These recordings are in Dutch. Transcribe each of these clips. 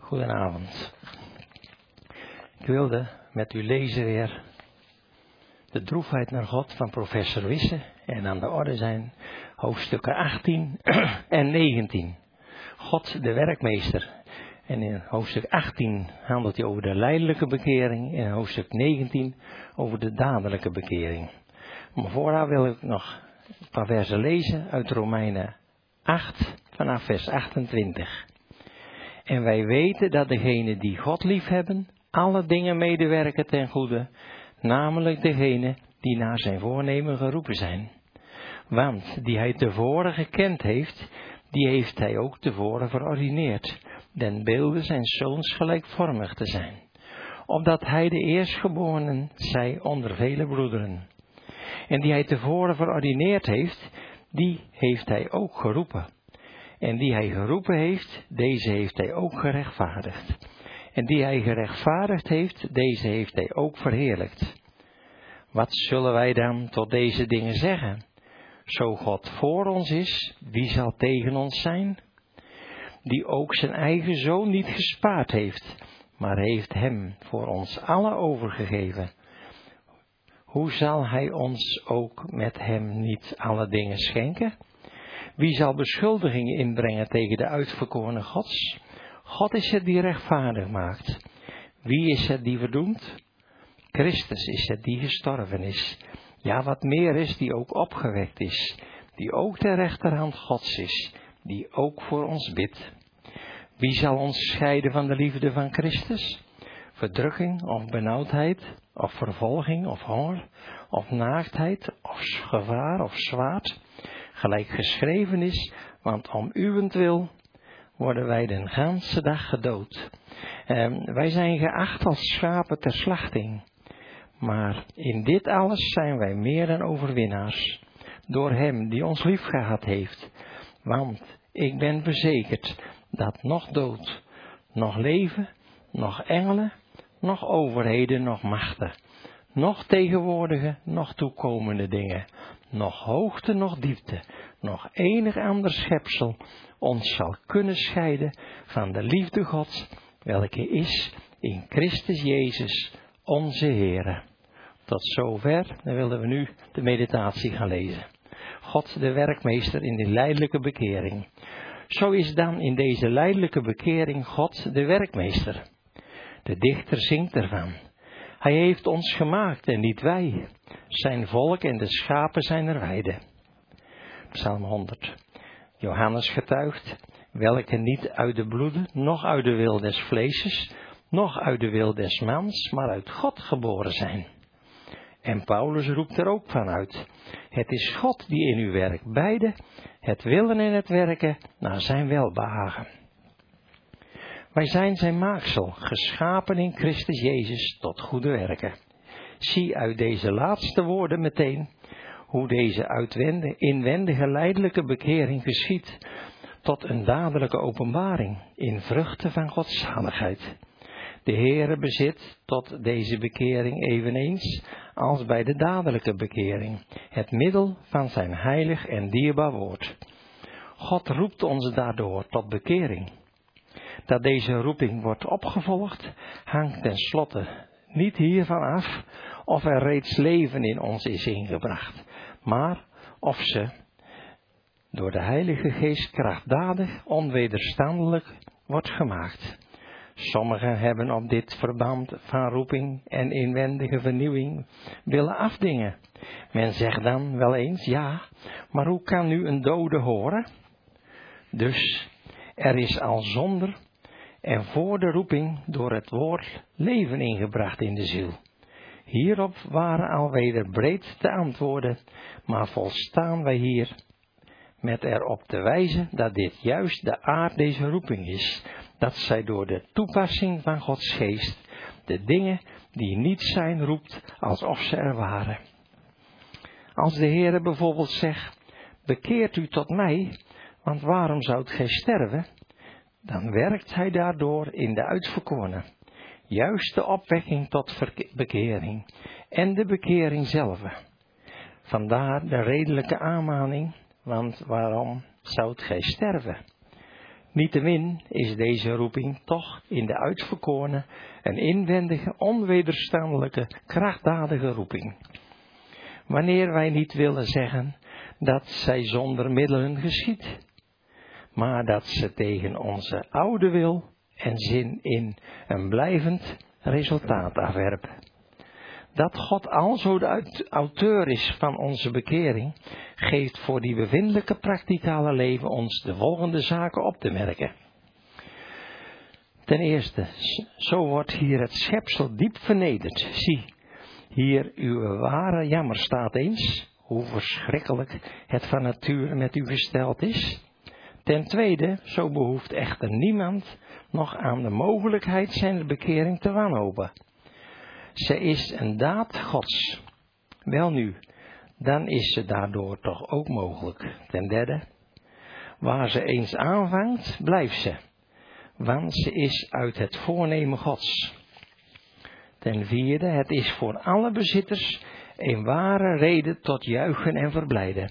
Goedenavond. Ik wilde met u lezen weer de droefheid naar God van professor Wisse. En aan de orde zijn hoofdstukken 18 en 19. God de werkmeester. En in hoofdstuk 18 handelt hij over de lijdelijke bekering. En in hoofdstuk 19 over de dadelijke bekering. Maar vooraf wil ik nog een paar versen lezen uit Romeinen 8 vanaf vers 28. En wij weten dat degenen die God liefhebben, alle dingen medewerken ten goede, namelijk degenen die naar zijn voornemen geroepen zijn. Want die hij tevoren gekend heeft, die heeft hij ook tevoren verordineerd, den beelde zijn zoons gelijkvormig te zijn, opdat hij de eerstgeborenen zij onder vele broederen. En die hij tevoren verordineerd heeft, die heeft hij ook geroepen. En die hij geroepen heeft, deze heeft hij ook gerechtvaardigd. En die hij gerechtvaardigd heeft, deze heeft hij ook verheerlijkt. Wat zullen wij dan tot deze dingen zeggen? Zo God voor ons is, wie zal tegen ons zijn? Die ook zijn eigen zoon niet gespaard heeft, maar heeft hem voor ons allen overgegeven. Hoe zal hij ons ook met hem niet alle dingen schenken? Wie zal beschuldigingen inbrengen tegen de uitverkorenen Gods? God is het die rechtvaardig maakt. Wie is het die verdoemt? Christus is het die gestorven is. Ja, wat meer is, die ook opgewekt is. Die ook ter rechterhand Gods is. Die ook voor ons bidt. Wie zal ons scheiden van de liefde van Christus? Verdrukking of benauwdheid, of vervolging of honger, of naaktheid, of gevaar of zwaard. Gelijk geschreven is, want om uwentwil worden wij den ganse dag gedood. Wij zijn geacht als schapen ter slachting. Maar in dit alles zijn wij meer dan overwinnaars, door hem die ons lief gehad heeft. Want ik ben verzekerd dat nog dood, nog leven, nog engelen, nog overheden, nog machten, nog tegenwoordige, nog toekomende dingen, nog hoogte, nog diepte, nog enig ander schepsel ons zal kunnen scheiden van de liefde Gods, welke is in Christus Jezus, onze Heere. Tot zover, dan willen we nu de meditatie gaan lezen. God de werkmeester in de lijdelijke bekering. Zo is dan in deze lijdelijke bekering God de werkmeester. De dichter zingt ervan. Hij heeft ons gemaakt en niet wij. Zijn volk en de schapen zijn er weide. Psalm 100. Johannes getuigt, welke niet uit de bloeden, noch uit de wil des vleeses, noch uit de wil des mans, maar uit God geboren zijn. En Paulus roept er ook van uit. Het is God die in u werkt, beide, het willen en het werken, naar zijn welbehagen. Wij zijn zijn maaksel, geschapen in Christus Jezus tot goede werken. Zie uit deze laatste woorden meteen hoe deze inwendige lijdelijke bekering geschiet tot een dadelijke openbaring in vruchten van Gods zaligheid. De Heere bezit tot deze bekering eveneens als bij de dadelijke bekering het middel van zijn heilig en dierbaar woord. God roept ons daardoor tot bekering. Dat deze roeping wordt opgevolgd, hangt tenslotte niet hiervan af of er reeds leven in ons is ingebracht, maar of ze door de Heilige Geest krachtdadig, onwederstandelijk wordt gemaakt. Sommigen hebben op dit verband van roeping en inwendige vernieuwing willen afdingen. Men zegt dan wel eens, ja, maar hoe kan nu een dode horen? Dus er is al zonder en voor de roeping door het woord leven ingebracht in de ziel. Hierop waren alweder breed te antwoorden, maar volstaan wij hier met erop te wijzen dat dit juist de aard deze roeping is, dat zij door de toepassing van Gods geest de dingen die niet zijn roept alsof ze er waren. Als de Heere bijvoorbeeld zegt, bekeert u tot mij, want waarom zoudt gij sterven? Dan werkt hij daardoor in de uitverkorenen. Juist de opwekking tot bekering en de bekering zelf. Vandaar de redelijke aanmaning, want waarom zoudt gij sterven? Niettemin is deze roeping toch in de uitverkorene een inwendige, onwederstaanlijke, krachtdadige roeping. Wanneer wij niet willen zeggen dat zij zonder middelen geschiedt, maar dat ze tegen onze oude wil en zin in een blijvend resultaat afwerpt. Dat God alzo de auteur is van onze bekering, geeft voor die bevindelijke praktikale leven ons de volgende zaken op te merken. Ten eerste, zo wordt hier het schepsel diep vernederd. Zie, hier uw ware jammer staat eens, hoe verschrikkelijk het van nature met u gesteld is. Ten tweede, zo behoeft echter niemand nog aan de mogelijkheid zijn bekering te wanhopen. Ze is een daad Gods. Welnu, dan is ze daardoor toch ook mogelijk. Ten derde, waar ze eens aanvangt, blijft ze, want ze is uit het voornemen Gods. Ten vierde, het is voor alle bezitters een ware reden tot juichen en verblijden.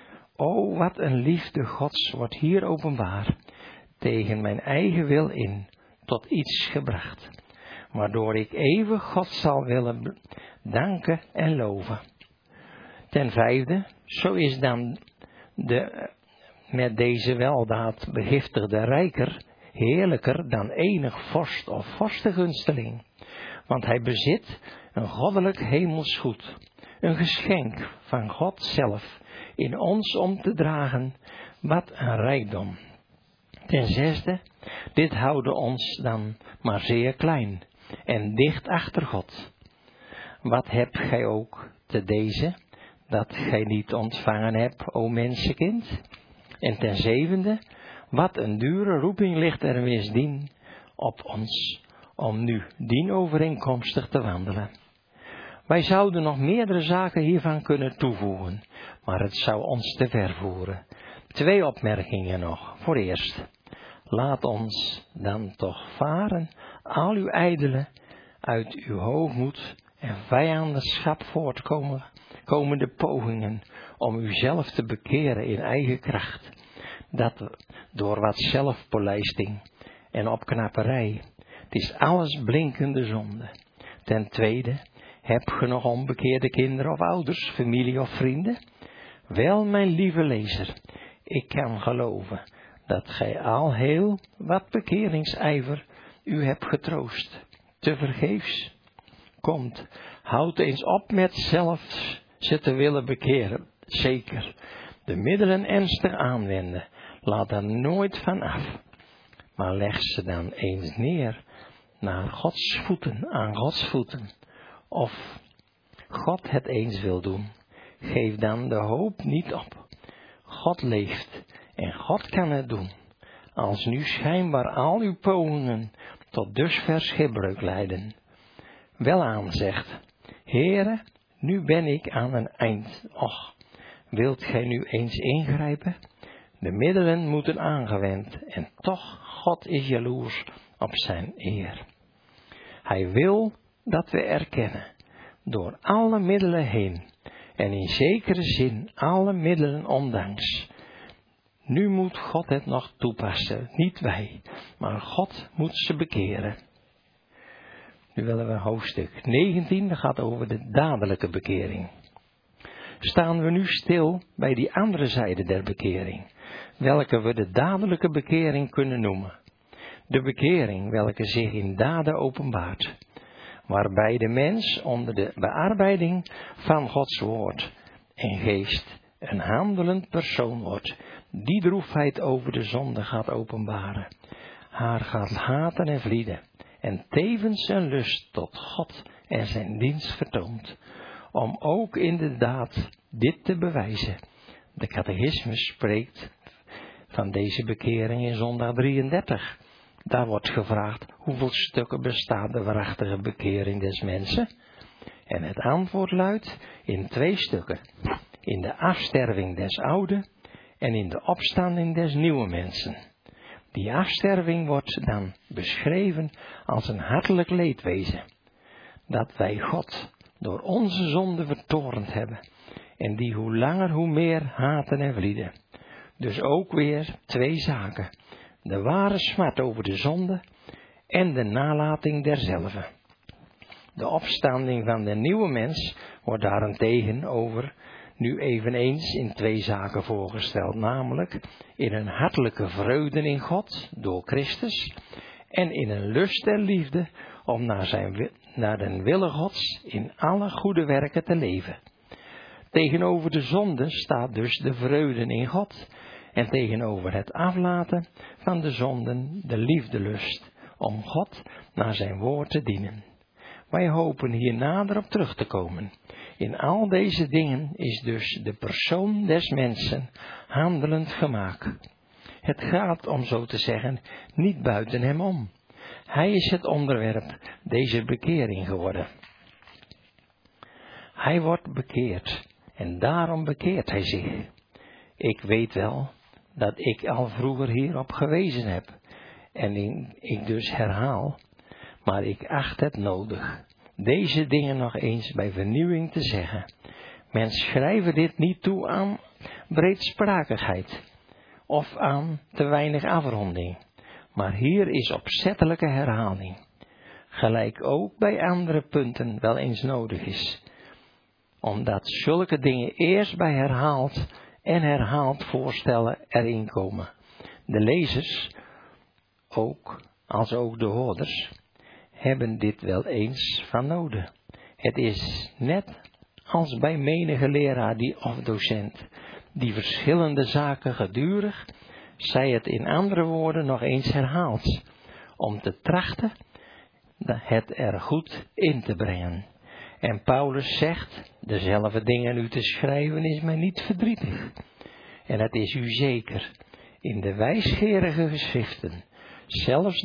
O, wat een liefde Gods wordt hier openbaar, tegen mijn eigen wil in, tot iets gebracht, waardoor ik eeuwig God zal willen danken en loven. Ten vijfde, zo is dan de met deze weldaad begiftigde rijker, heerlijker dan enig vorst of vorstengunsteling, want hij bezit een goddelijk hemels goed, een geschenk van God zelf, in ons om te dragen, wat een rijkdom. Ten zesde, dit houden ons dan maar zeer klein en dicht achter God. Wat hebt gij ook te deze, dat gij niet ontvangen hebt, o mensenkind? En ten zevende, wat een dure roeping ligt er misdien op ons, om nu dienovereenkomstig te wandelen. Wij zouden nog meerdere zaken hiervan kunnen toevoegen, maar het zou ons te ver voeren. 2 opmerkingen nog. Voor eerst, laat ons dan toch varen, al uw ijdele, uit uw hoogmoed en vijandschap voortkomende pogingen om uzelf te bekeren in eigen kracht, dat door wat zelfpolijsting en opknapperij, het is alles blinkende zonde. Ten tweede, heb ge nog onbekeerde kinderen of ouders, familie of vrienden? Wel, mijn lieve lezer, ik kan geloven dat gij al heel wat bekeringsijver u hebt getroost. Tevergeefs. Komt, houd eens op met zelf ze te willen bekeren. Zeker, de middelen ernstig aanwenden. Laat er nooit van af. Maar leg ze dan eens neer naar Gods voeten, aan Gods voeten. Of God het eens wil doen, geef dan de hoop niet op. God leeft en God kan het doen. Als nu schijnbaar al uw pogingen tot dusver schipbreuk leiden. Welaan zegt, Heere, nu ben ik aan een eind. Och, wilt gij nu eens ingrijpen? De middelen moeten aangewend en toch, God is jaloers op zijn eer. Hij wil dat we erkennen, door alle middelen heen, en in zekere zin alle middelen ondanks. Nu moet God het nog toepassen, niet wij, maar God moet ze bekeren. Nu willen we hoofdstuk 19, dat gaat over de dadelijke bekering. Staan we nu stil bij die andere zijde der bekering, welke we de dadelijke bekering kunnen noemen. De bekering welke zich in daden openbaart, waarbij de mens onder de bearbeiding van Gods woord en geest een handelend persoon wordt, die droefheid over de zonde gaat openbaren, haar gaat haten en vlieden, en tevens een lust tot God en zijn dienst vertoont, om ook in de daad dit te bewijzen. De catechismus spreekt van deze bekering in zondag 33. Daar wordt gevraagd, hoeveel stukken bestaat de waarachtige bekering des mensen? En het antwoord luidt in 2 stukken. In de afsterving des oude en in de opstanding des nieuwe mensen. Die afsterving wordt dan beschreven als een hartelijk leedwezen. Dat wij God door onze zonde vertorend hebben. En die hoe langer hoe meer haten en vlieden. Dus ook weer 2 zaken. de ware smart over de zonde en de nalating derzelve. De opstanding van de nieuwe mens wordt daarentegen over nu eveneens in 2 zaken voorgesteld, namelijk in een hartelijke vreugde in God door Christus en in een lust en liefde om naar den wille Gods in alle goede werken te leven. Tegenover de zonde staat dus de vreugde in God en tegenover het aflaten van de zonden de liefdelust om God naar zijn woord te dienen. Wij hopen hier nader op terug te komen. In al deze dingen is dus de persoon des mensen handelend gemaakt. Het gaat, om zo te zeggen, niet buiten hem om. Hij is het onderwerp deze bekering geworden. Hij wordt bekeerd en daarom bekeert hij zich. Ik weet wel dat ik al vroeger hierop gewezen heb en ik dus herhaal, maar ik acht het nodig deze dingen nog eens bij vernieuwing te zeggen. Men schrijven dit niet toe aan breedsprakigheid of aan te weinig afronding, maar hier is opzettelijke herhaling, gelijk ook bij andere punten wel eens nodig is, omdat zulke dingen eerst bij herhaald voorstellen erin komen. De lezers, ook als ook de hoorders, hebben dit wel eens van nodig. Het is net als bij menige leraar of docent, die verschillende zaken gedurig, zij het in andere woorden nog eens herhaalt, om te trachten het er goed in te brengen. En Paulus zegt, dezelfde dingen u te schrijven is mij niet verdrietig. En het is u zeker, in de wijsgerige geschriften, zelfs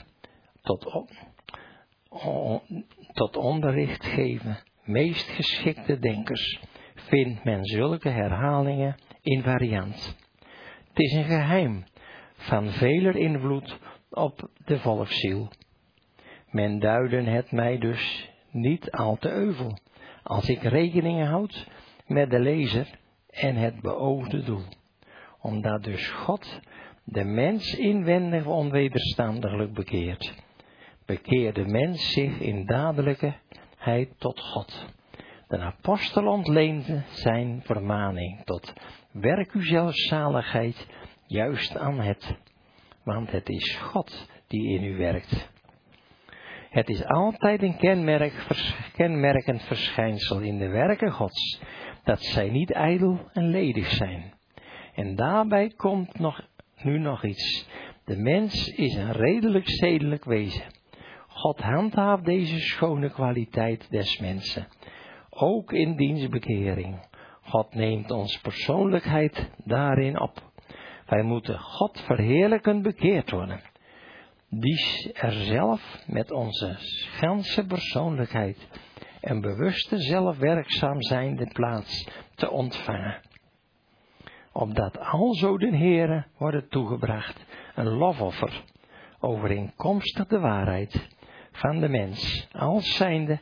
tot onderricht geven, meest geschikte denkers, vindt men zulke herhalingen invariant. Het is een geheim van veler invloed op de volksziel. Men duiden het mij dus niet al te euvel, als ik rekening houd met de lezer en het beoogde doel. Omdat dus God de mens inwendig onwederstandelijk bekeert, bekeert de mens zich in dadelijkheid tot God. De apostel ontleende zijn vermaning tot werk uw zelfzaligheid juist aan het, want het is God die in u werkt. Het is altijd een kenmerkend verschijnsel in de werken Gods, dat zij niet ijdel en ledig zijn. En daarbij komt nu nog iets. De mens is een redelijk zedelijk wezen. God handhaaft deze schone kwaliteit des mensen, ook in diens bekering. God neemt ons persoonlijkheid daarin op. Wij moeten God verheerlijkend bekeerd worden, die er zelf met onze ganse persoonlijkheid en bewuste zelfwerkzaam zijnde plaats te ontvangen. Opdat alzo den Heere worden toegebracht een lofoffer, overeenkomstig de waarheid van de mens, als zijnde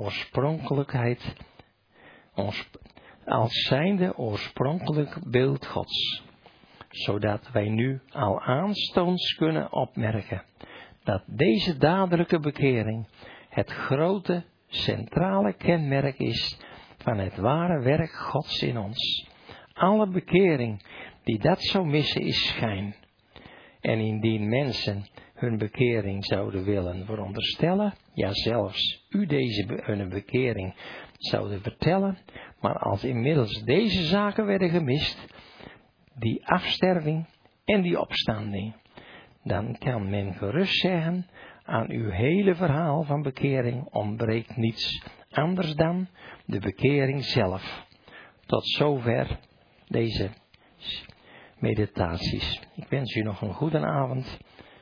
oorspronkelijk beeld Gods, zodat wij nu al aanstonds kunnen opmerken dat deze dadelijke bekering het grote centrale kenmerk is van het ware werk Gods in ons. Alle bekering die dat zou missen is schijn. En indien mensen hun bekering zouden willen veronderstellen, ja zelfs u hun bekering zouden vertellen, maar als inmiddels deze zaken werden gemist, die afsterving en die opstanding, dan kan men gerust zeggen, aan uw hele verhaal van bekering ontbreekt niets anders dan de bekering zelf. Tot zover deze meditaties. Ik wens u nog een goede avond